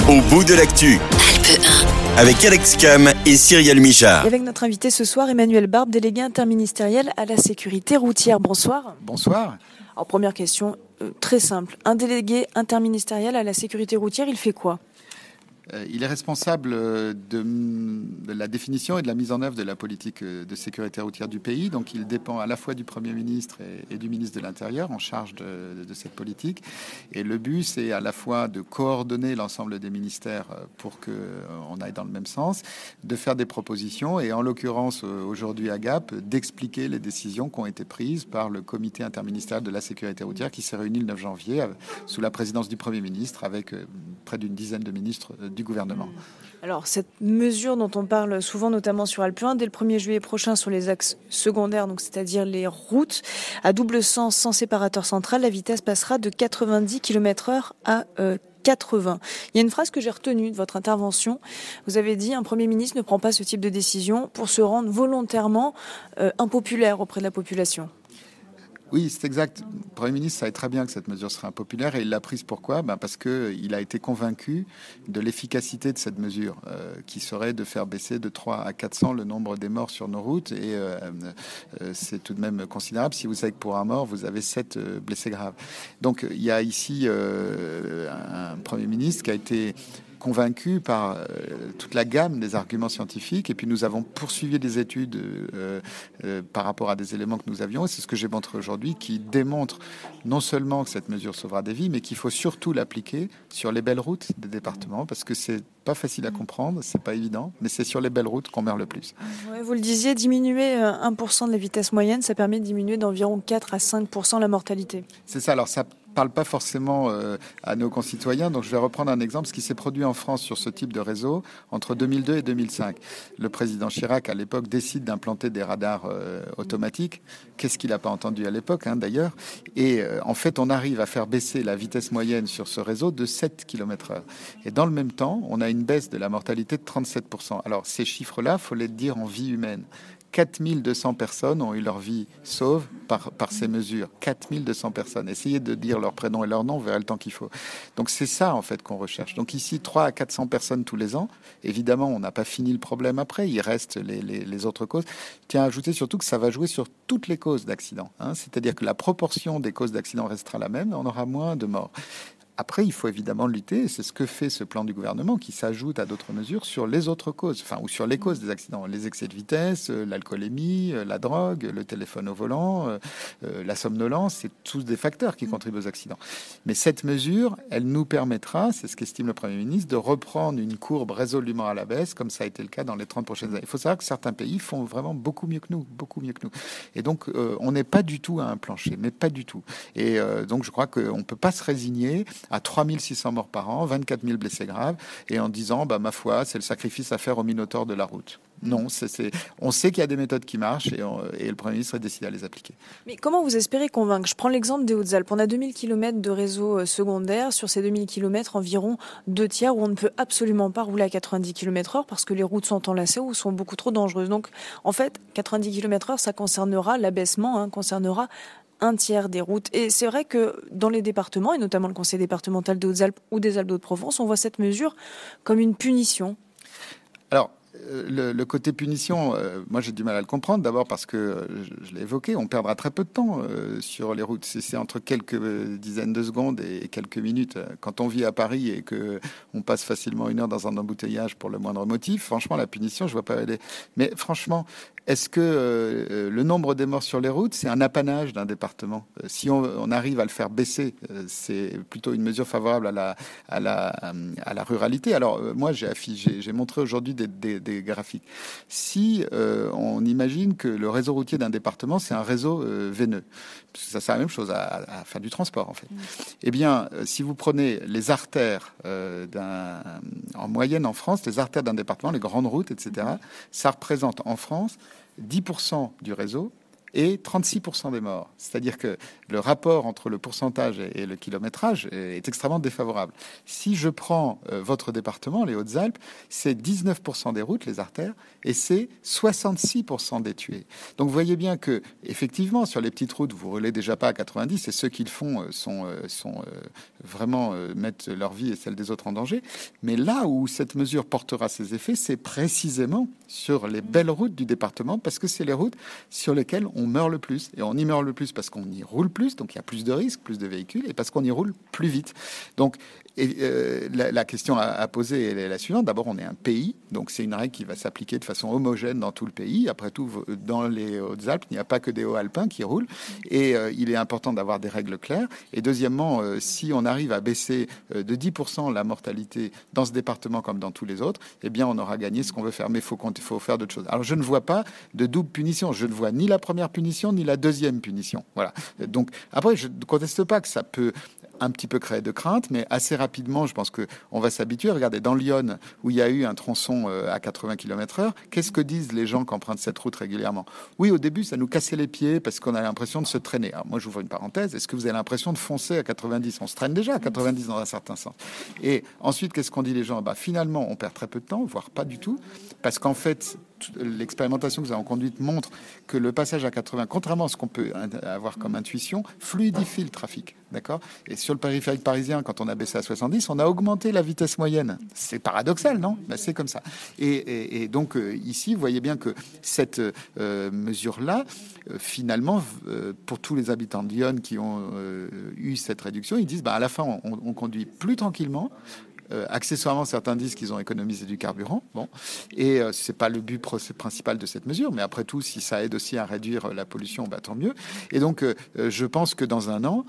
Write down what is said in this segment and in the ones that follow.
Au bout de l'actu. Alpes 1. Avec Alex Cam et Cyrielle Michard. Et avec notre invité ce soir, Emmanuel Barbe, délégué interministériel à la sécurité routière. Bonsoir. Bonsoir. Alors première question, très simple. Un délégué interministériel à la sécurité routière, il fait quoi ? Il est responsable de la définition et de la mise en œuvre de la politique de sécurité routière du pays. Donc il dépend à la fois du Premier ministre et du ministre de l'Intérieur en charge de cette politique. Et le but, c'est à la fois de coordonner l'ensemble des ministères pour qu'on aille dans le même sens, de faire des propositions et en l'occurrence aujourd'hui à Gap, d'expliquer les décisions qui ont été prises par le comité interministériel de la sécurité routière qui s'est réuni le 9 janvier sous la présidence du Premier ministre avec près d'une dizaine de ministres du gouvernement. Alors, cette mesure dont on parle souvent, notamment sur Alpes 1, dès le 1er juillet prochain sur les axes secondaires, donc c'est-à-dire les routes à double sens sans séparateur central, la vitesse passera de 90 km/h à 80. Il y a une phrase que j'ai retenue de votre intervention. Vous avez dit, un Premier ministre ne prend pas ce type de décision pour se rendre volontairement impopulaire auprès de la population. Oui, c'est exact. Le Premier ministre savait très bien que cette mesure serait impopulaire et il l'a prise. Pourquoi ? Parce qu'il a été convaincu de l'efficacité de cette mesure qui serait de faire baisser de 3 à 400 le nombre des morts sur nos routes et c'est tout de même considérable. Si vous savez que pour un mort, vous avez 7 blessés graves. Donc il y a ici un Premier ministre qui a été convaincu par toute la gamme des arguments scientifiques et puis nous avons poursuivi des études par rapport à des éléments que nous avions et c'est ce que j'ai montré aujourd'hui qui démontre non seulement que cette mesure sauvera des vies mais qu'il faut surtout l'appliquer sur les belles routes des départements parce que c'est pas facile à comprendre, c'est pas évident, mais c'est sur les belles routes qu'on meurt le plus. Ouais, vous le disiez, diminuer 1% de la vitesse moyenne, ça permet de diminuer d'environ 4 à 5% la mortalité. C'est ça, alors ça parle pas forcément à nos concitoyens, donc je vais reprendre un exemple, ce qui s'est produit en France sur ce type de réseau entre 2002 et 2005. Le président Chirac, à l'époque, décide d'implanter des radars automatiques. Qu'est-ce qu'il n'a pas entendu à l'époque, d'ailleurs. Et en fait, on arrive à faire baisser la vitesse moyenne sur ce réseau de 7 km/h. Et dans le même temps, on a une baisse de la mortalité de 37%. Alors, ces chiffres-là, faut les dire en vie humaine. 4200 personnes ont eu leur vie sauve par ces mesures. 4200 personnes. Essayez de dire leur prénom et leur nom, vous verrez le temps qu'il faut. Donc c'est ça en fait qu'on recherche. Donc ici, 3 à 400 personnes tous les ans. Évidemment, on n'a pas fini le problème après. Il reste les autres causes. Tiens à ajouter surtout que ça va jouer sur toutes les causes d'accidents. C'est-à-dire que la proportion des causes d'accidents restera la même, on aura moins de morts. Après, il faut évidemment lutter, et c'est ce que fait ce plan du gouvernement qui s'ajoute à d'autres mesures sur les autres causes, ou sur les causes des accidents, les excès de vitesse, l'alcoolémie, la drogue, le téléphone au volant, la somnolence, c'est tous des facteurs qui contribuent aux accidents. Mais cette mesure, elle nous permettra, c'est ce qu'estime le Premier ministre, de reprendre une courbe résolument à la baisse, comme ça a été le cas dans les 30 prochaines années. Il faut savoir que certains pays font vraiment beaucoup mieux que nous. Et donc, on n'est pas du tout à un plancher, mais pas du tout. Et donc, je crois qu'on ne peut pas se résigner à 3600 morts par an, 24 000 blessés graves, et en disant, ma foi, c'est le sacrifice à faire aux minotaures de la route. Non, on sait qu'il y a des méthodes qui marchent et le Premier ministre a décidé à les appliquer. Mais comment vous espérez convaincre ? Je prends l'exemple des Hautes-Alpes. On a 2000 km de réseau secondaire. Sur ces 2000 km, environ 2 tiers où on ne peut absolument pas rouler à 90 km/h parce que les routes sont enlacées ou sont beaucoup trop dangereuses. Donc, en fait, 90 km/h, ça concernera l'abaissement, concernera un tiers des routes. Et c'est vrai que dans les départements, et notamment le conseil départemental des Hautes-Alpes ou des Alpes-de-Haute-Provence, on voit cette mesure comme une punition. Alors, le côté punition, moi j'ai du mal à le comprendre. D'abord parce que, je l'ai évoqué, on perdra très peu de temps sur les routes. C'est entre quelques dizaines de secondes et quelques minutes. Quand on vit à Paris et qu'on passe facilement 1 heure dans un embouteillage pour le moindre motif, franchement, la punition, je vois pas aller. Mais franchement, est-ce que le nombre des morts sur les routes, c'est un apanage d'un département ? Si on arrive à le faire baisser, c'est plutôt une mesure favorable à la ruralité. Alors, moi, j'ai montré aujourd'hui des graphiques. Si on imagine que le réseau routier d'un département, c'est un réseau veineux, ça c'est la même chose à faire du transport, en fait. Eh bien, si vous prenez les artères en moyenne en France, les artères d'un département, les grandes routes, etc., ça représente en France 10% du réseau et 36% des morts. C'est-à-dire que le rapport entre le pourcentage et le kilométrage est extrêmement défavorable. Si je prends votre département, les Hautes-Alpes, c'est 19% des routes, les artères, et c'est 66% des tués. Donc vous voyez bien que, effectivement, sur les petites routes, vous roulez déjà pas à 90, et ceux qui le font sont vraiment mettent leur vie et celle des autres en danger. Mais là où cette mesure portera ses effets, c'est précisément sur les belles routes du département, parce que c'est les routes sur lesquelles on meurt le plus. Et on y meurt le plus parce qu'on y roule plus, donc il y a plus de risques, plus de véhicules, et parce qu'on y roule plus vite. Donc, la question à poser est la suivante. D'abord, on est un pays, donc c'est une règle qui va s'appliquer de façon homogène dans tout le pays. Après tout, dans les Hautes-Alpes, il n'y a pas que des hauts-alpins qui roulent, et il est important d'avoir des règles claires. Et deuxièmement, si on arrive à baisser de 10% la mortalité dans ce département comme dans tous les autres, eh bien, on aura gagné ce qu'on veut faire. Mais il faut faire d'autres choses. Alors, je ne vois pas de double punition. Je ne vois ni la première punition, ni la deuxième punition. Voilà. Donc, après, je ne conteste pas que ça peut un petit peu créer de crainte, mais assez rapidement, je pense qu'on va s'habituer. Regardez, dans Lyon, où il y a eu un tronçon à 80 km/h, qu'est-ce que disent les gens qui empruntent cette route régulièrement? Oui, au début, ça nous cassait les pieds parce qu'on a l'impression de se traîner. Alors moi, j'ouvre une parenthèse. Est-ce que vous avez l'impression de foncer à 90? On se traîne déjà à 90 dans un certain sens. Et ensuite, qu'est-ce qu'on dit les gens? Finalement, on perd très peu de temps, voire pas du tout, parce qu'en fait, l'expérimentation que nous avons conduite montre que le passage à 80, contrairement à ce qu'on peut avoir comme intuition, fluidifie le trafic. D'accord? Et sur le périphérique parisien, quand on a baissé à 70, on a augmenté la vitesse moyenne. C'est paradoxal, non? C'est comme ça. Et donc, ici, vous voyez bien que cette mesure-là, finalement, pour tous les habitants de Lyon qui ont eu cette réduction, ils disent, à la fin, on conduit plus tranquillement. Accessoirement, certains disent qu'ils ont économisé du carburant. Bon, et c'est pas le but principal de cette mesure, mais après tout, si ça aide aussi à réduire la pollution, tant mieux. Et donc, je pense que dans un an,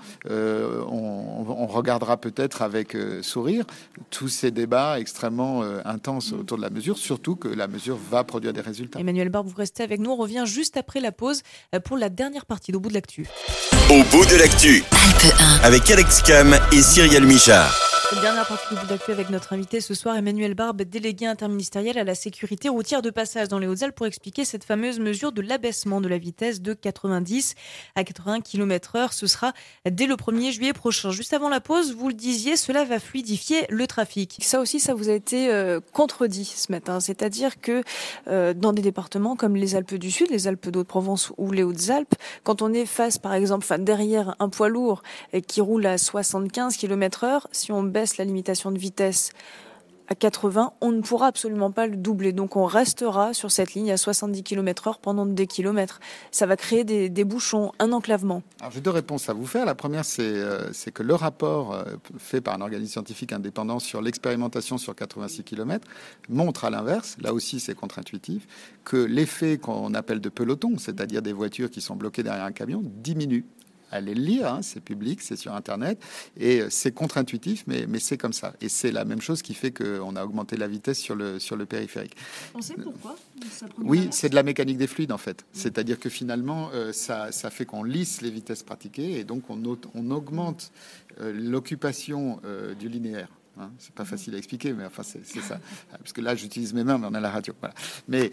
on regardera peut-être avec sourire tous ces débats extrêmement intenses autour de la mesure, surtout que la mesure va produire des résultats. Emmanuel Barbe, vous restez avec nous. On revient juste après la pause pour la dernière partie d'Au bout de l'actu. Au bout de l'actu, Alpes 1. avec Alex Cam et Cyrielle Michard. Dernière partie du bout d'actu avec notre invité ce soir, Emmanuel Barbe, délégué interministériel à la sécurité routière de passage dans les Hautes-Alpes, pour expliquer cette fameuse mesure de l'abaissement de la vitesse de 90 à 80 km/h. Ce sera dès le 1er juillet prochain. Juste avant la pause, vous le disiez, cela va fluidifier le trafic. Ça aussi, ça vous a été contredit ce matin. C'est-à-dire que dans des départements comme les Alpes du Sud, les Alpes d'Haute-Provence ou les Hautes-Alpes, quand on est face, par exemple, derrière un poids lourd qui roule à 75 km/h, si on baisse la limitation de vitesse à 80, on ne pourra absolument pas le doubler. Donc on restera sur cette ligne à 70 km/h pendant des kilomètres. Ça va créer des bouchons, un enclavement. Alors j'ai deux réponses à vous faire. La première, c'est que le rapport fait par un organisme scientifique indépendant sur l'expérimentation sur 86 km montre à l'inverse, là aussi c'est contre-intuitif, que l'effet qu'on appelle de peloton, c'est-à-dire des voitures qui sont bloquées derrière un camion, diminue. Allez le lire, c'est public, c'est sur Internet, et c'est contre-intuitif, mais c'est comme ça. Et c'est la même chose qui fait qu'on a augmenté la vitesse sur le périphérique. On sait pourquoi? Oui, c'est de la mécanique des fluides, en fait. C'est-à-dire que finalement, ça fait qu'on lisse les vitesses pratiquées, et donc on augmente l'occupation du linéaire. C'est pas facile à expliquer, mais enfin c'est ça. Parce que là, j'utilise mes mains, mais on a la radio. Voilà. Mais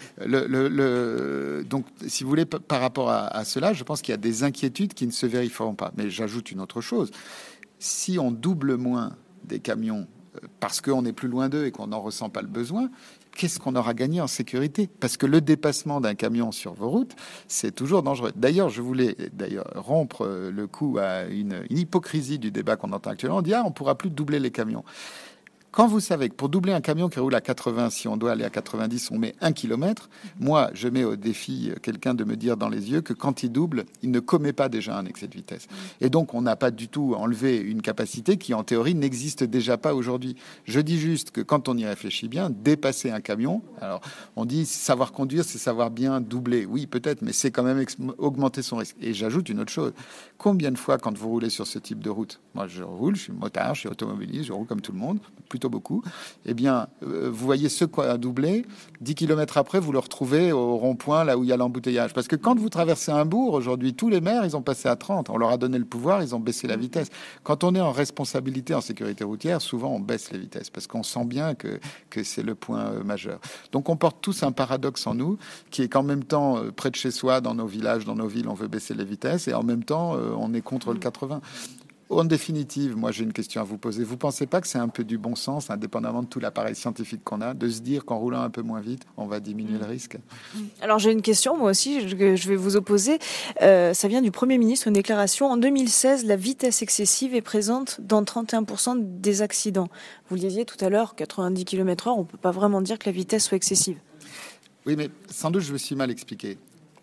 donc, si vous voulez, par rapport à cela, je pense qu'il y a des inquiétudes qui ne se vérifieront pas. Mais j'ajoute une autre chose. Si on double moins des camions parce qu'on est plus loin d'eux et qu'on n'en ressent pas le besoin, qu'est-ce qu'on aura gagné en sécurité? Parce que le dépassement d'un camion sur vos routes, c'est toujours dangereux. D'ailleurs, je voulais rompre le coup à une hypocrisie du débat qu'on entend actuellement. On dit, on ne pourra plus doubler les camions. Quand vous savez que pour doubler un camion qui roule à 80, si on doit aller à 90, on met 1 km, moi, je mets au défi quelqu'un de me dire dans les yeux que quand il double, il ne commet pas déjà un excès de vitesse. Et donc, on n'a pas du tout enlevé une capacité qui, en théorie, n'existe déjà pas aujourd'hui. Je dis juste que quand on y réfléchit bien, dépasser un camion, alors on dit savoir conduire, c'est savoir bien doubler. Oui, peut-être, mais c'est quand même augmenter son risque. Et j'ajoute une autre chose. Combien de fois, quand vous roulez sur ce type de route, moi je roule, je suis motard, je suis automobiliste, je roule comme tout le monde, plutôt plutôt beaucoup. Eh bien, vous voyez ce qui a doublé, 10 km après, vous le retrouvez au rond-point, là où il y a l'embouteillage. Parce que quand vous traversez un bourg, aujourd'hui, tous les maires, ils ont passé à 30. On leur a donné le pouvoir, ils ont baissé la vitesse. Quand on est en responsabilité en sécurité routière, souvent, on baisse les vitesses parce qu'on sent bien que c'est le point majeur. Donc, on porte tous un paradoxe en nous qui est qu'en même temps, près de chez soi, dans nos villages, dans nos villes, on veut baisser les vitesses et en même temps, on est contre le 80. En définitive, moi j'ai une question à vous poser. Vous pensez pas que c'est un peu du bon sens, indépendamment de tout l'appareil scientifique qu'on a, de se dire qu'en roulant un peu moins vite, on va diminuer le risque? Alors j'ai une question, moi aussi, je vais vous opposer. Ça vient du Premier ministre, une déclaration. En 2016, la vitesse excessive est présente dans 31% des accidents. Vous le disiez tout à l'heure, 90 km/h, on peut pas vraiment dire que la vitesse soit excessive. Oui, mais sans doute je me suis mal expliqué.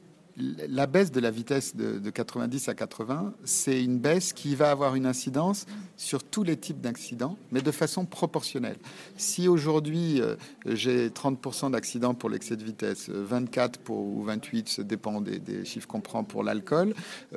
La baisse de la vitesse de 90 à 80, c'est une baisse qui va avoir une incidence sur tous les types d'accidents, mais de façon proportionnelle. Si aujourd'hui, j'ai 30% d'accidents pour l'excès de vitesse, 24 ou 28, ça dépend des chiffres qu'on prend pour l'alcool,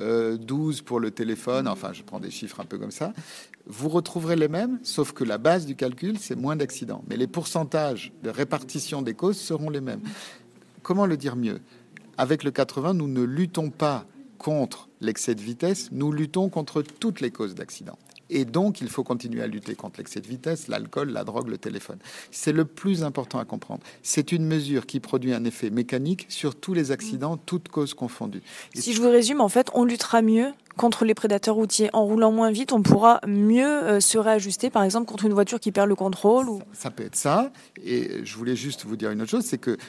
12 pour le téléphone, enfin, je prends des chiffres un peu comme ça, vous retrouverez les mêmes, sauf que la base du calcul, c'est moins d'accidents. Mais les pourcentages de répartition des causes seront les mêmes. Comment le dire mieux ? Avec le 80, nous ne luttons pas contre l'excès de vitesse, nous luttons contre toutes les causes d'accidents. Et donc, il faut continuer à lutter contre l'excès de vitesse, l'alcool, la drogue, le téléphone. C'est le plus important à comprendre. C'est une mesure qui produit un effet mécanique sur tous les accidents, toutes causes confondues. Si je vous résume, en fait, on luttera mieux contre les prédateurs routiers. En roulant moins vite, on pourra mieux se réajuster, par exemple, contre une voiture qui perd le contrôle. Ça peut être ça. Et je voulais juste vous dire une autre chose, c'est que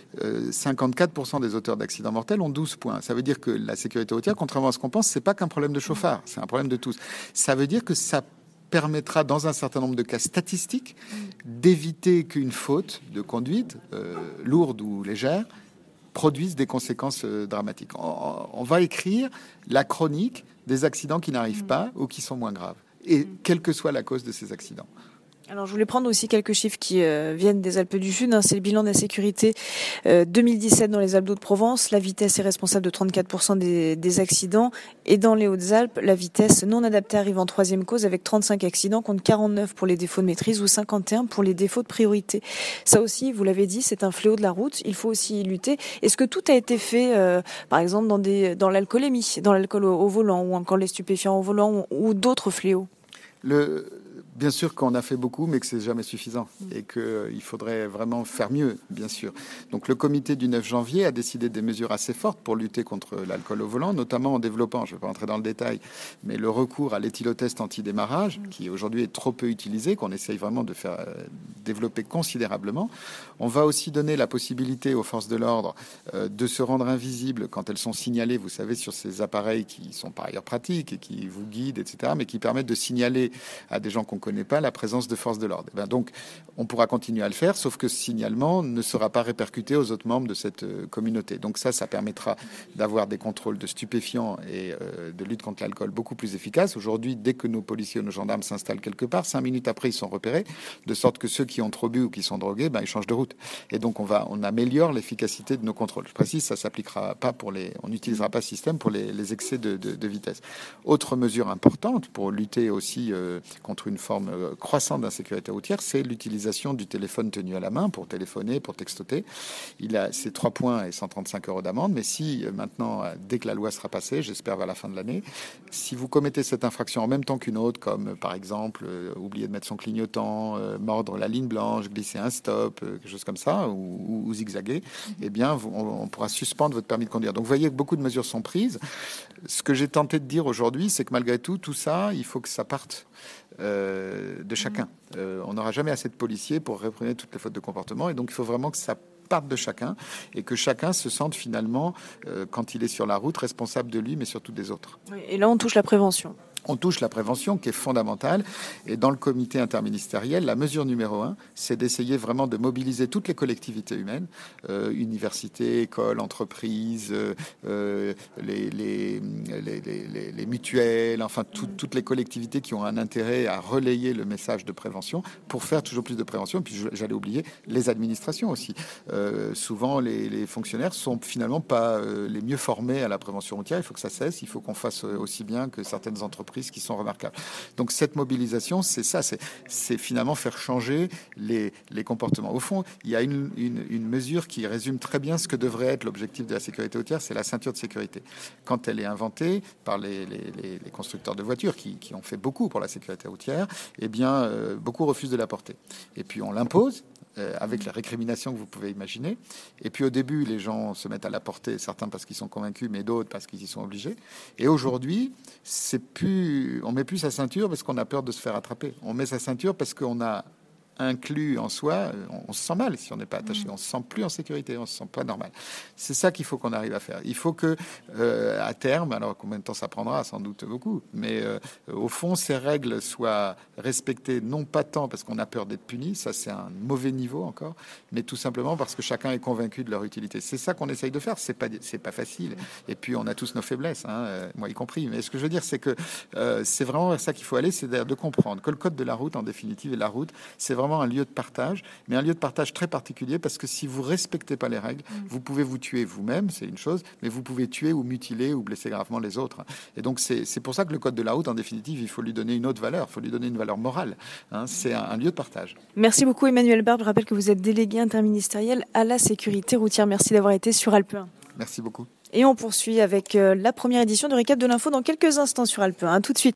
54% des auteurs d'accidents mortels ont 12 points. Ça veut dire que la sécurité routière, contrairement à ce qu'on pense, c'est pas qu'un problème de chauffard, c'est un problème de tous. Ça veut dire que ça permettra, dans un certain nombre de cas statistiques, d'éviter qu'une faute de conduite, lourde ou légère, produise des conséquences dramatiques. On va écrire la chronique des accidents qui n'arrivent pas ou qui sont moins graves, et quelle que soit la cause de ces accidents. Alors, je voulais prendre aussi quelques chiffres qui viennent des Alpes du Sud. C'est le bilan de la sécurité 2017 dans les Alpes d'Haute-Provence. La vitesse est responsable de 34% des accidents. Et dans les Hautes-Alpes, la vitesse non adaptée arrive en troisième cause avec 35 accidents contre 49 pour les défauts de maîtrise ou 51 pour les défauts de priorité. Ça aussi, vous l'avez dit, c'est un fléau de la route. Il faut aussi y lutter. Est-ce que tout a été fait, par exemple, dans l'alcoolémie, dans l'alcool au volant ou encore les stupéfiants au volant ou d'autres fléaux? Bien sûr qu'on a fait beaucoup, mais que c'est jamais suffisant et qu'il faudrait vraiment faire mieux, bien sûr. Donc le comité du 9 janvier a décidé des mesures assez fortes pour lutter contre l'alcool au volant, notamment en développant, je ne vais pas entrer dans le détail, mais le recours à l'éthylotest anti-démarrage, qui aujourd'hui est trop peu utilisé, qu'on essaye vraiment de faire développer considérablement. On va aussi donner la possibilité aux forces de l'ordre de se rendre invisibles quand elles sont signalées, vous savez, sur ces appareils qui sont par ailleurs pratiques et qui vous guident, etc., mais qui permettent de signaler à des gens qu'on connaît pas la présence de forces de l'ordre. Donc, on pourra continuer à le faire, sauf que ce signalement ne sera pas répercuté aux autres membres de cette communauté. Donc ça permettra d'avoir des contrôles de stupéfiants et de lutte contre l'alcool beaucoup plus efficaces. Aujourd'hui, dès que nos policiers ou nos gendarmes s'installent quelque part, 5 minutes après, ils sont repérés, de sorte que ceux qui ont trop bu ou qui sont drogués, ils changent de route. Et donc, on améliore l'efficacité de nos contrôles. Je précise, ça s'appliquera pas on n'utilisera pas ce système pour les excès de vitesse. Autre mesure importante pour lutter aussi contre une forme croissante d'insécurité routière, c'est l'utilisation du téléphone tenu à la main pour téléphoner, pour textoter. Il a ces 3 points et 135 € d'amende. Mais si maintenant, dès que la loi sera passée, j'espère vers la fin de l'année, si vous commettez cette infraction en même temps qu'une autre, comme par exemple oublier de mettre son clignotant, mordre la ligne blanche, glisser un stop, quelque chose comme ça, ou zigzaguer, eh bien, on pourra suspendre votre permis de conduire. Donc, vous voyez que beaucoup de mesures sont prises. Ce que j'ai tenté de dire aujourd'hui, c'est que malgré tout ça, il faut que ça parte de chacun. On n'aura jamais assez de policiers pour réprimer toutes les fautes de comportement, et donc il faut vraiment que ça parte de chacun et que chacun se sente finalement, quand il est sur la route, responsable de lui, mais surtout des autres. Et là, on touche la prévention. On touche la prévention qui est fondamentale. Et dans le comité interministériel, la mesure numéro 1, c'est d'essayer vraiment de mobiliser toutes les collectivités humaines, universités, écoles, entreprises, les mutuelles, enfin toutes les collectivités qui ont un intérêt à relayer le message de prévention pour faire toujours plus de prévention. Et puis j'allais oublier les administrations aussi. Souvent, les fonctionnaires sont finalement pas les mieux formés à la prévention routière. Il faut que ça cesse. Il faut qu'on fasse aussi bien que certaines entreprises entreprises qui sont remarquables. Donc cette mobilisation, c'est ça, c'est finalement faire changer les comportements. Au fond, il y a une mesure qui résume très bien ce que devrait être l'objectif de la sécurité routière, c'est la ceinture de sécurité. Quand elle est inventée par les constructeurs de voitures qui ont fait beaucoup pour la sécurité routière, eh bien, beaucoup refusent de la porter. Et puis on l'impose, avec la récrimination que vous pouvez imaginer. Et puis au début, les gens se mettent à la porter, certains parce qu'ils sont convaincus, mais d'autres parce qu'ils y sont obligés. Et aujourd'hui, on met plus sa ceinture parce qu'on a peur de se faire attraper. On met sa ceinture parce qu'on a inclus en soi, on se sent mal si on n'est pas attaché, on se sent plus en sécurité, on se sent pas normal. C'est ça qu'il faut qu'on arrive à faire. Il faut que, à terme, alors combien de temps ça prendra, sans doute beaucoup, mais au fond, ces règles soient respectées, non pas tant parce qu'on a peur d'être puni, ça c'est un mauvais niveau encore, mais tout simplement parce que chacun est convaincu de leur utilité. C'est ça qu'on essaye de faire. C'est pas facile. Et puis on a tous nos faiblesses, moi y compris. Mais ce que je veux dire, c'est que c'est vraiment vers ça qu'il faut aller, c'est de comprendre que le code de la route, en définitive, et la route, c'est vraiment un lieu de partage, mais un lieu de partage très particulier parce que si vous respectez pas les règles, vous pouvez vous tuer vous-même, c'est une chose, mais vous pouvez tuer ou mutiler ou blesser gravement les autres. Et donc c'est pour ça que le code de la route, en définitive, il faut lui donner une autre valeur, il faut lui donner une valeur morale. C'est un lieu de partage. Merci beaucoup Emmanuel Barbe. Je rappelle que vous êtes délégué interministériel à la sécurité routière. Merci d'avoir été sur Alpe 1. Merci beaucoup. Et on poursuit avec la première édition de Récap de l'info dans quelques instants sur Alpe 1. À tout de suite.